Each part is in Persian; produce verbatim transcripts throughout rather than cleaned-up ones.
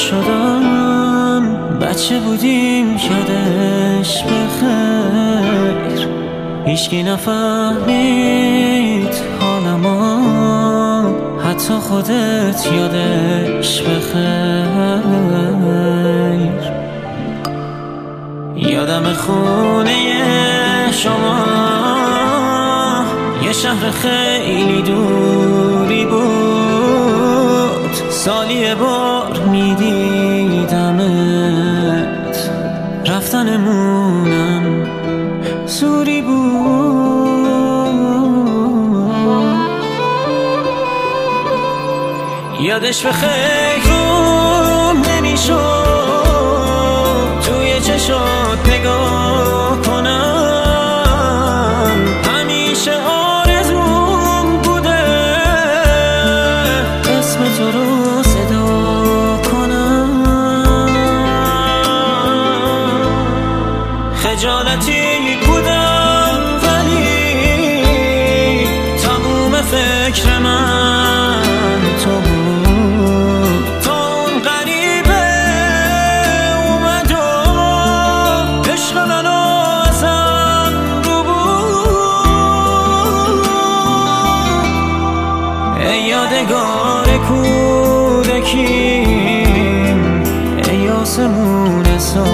شدم بچه بودیم یادش بخیر، هیچکی نفهمید حالمو، حتی خودت یادش بخیر. یادم خونه شما یه شهر خیلی دوری بود، سالی یه بار میدیدمت، رفتنمونم زوری بود. یادش بخیر روم نمیشد توی چشات نگاه کنم، همیشه آرزوم بوده اسم تو رو صدا کنم. خجالتی بودم ولی تموم فکر من تو بود، تا اون غریبه اومد و عشق منو ازم رو بود. ای یادگار کودکیم، ای آسمون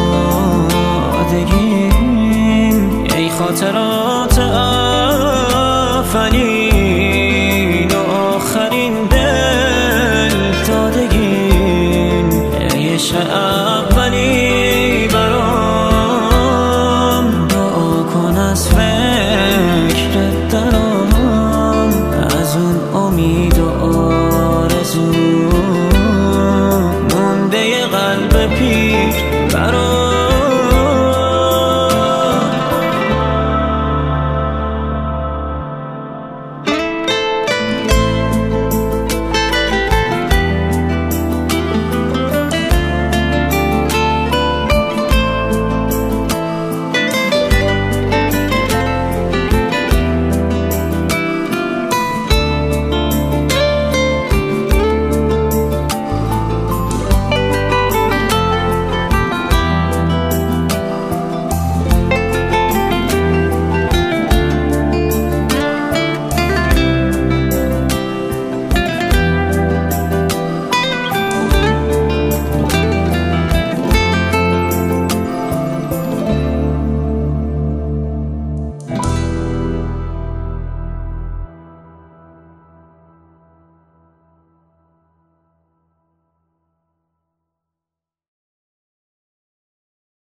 سادگیم، ای خاطرات اولین و آخرین دل دادگیم، ای عشق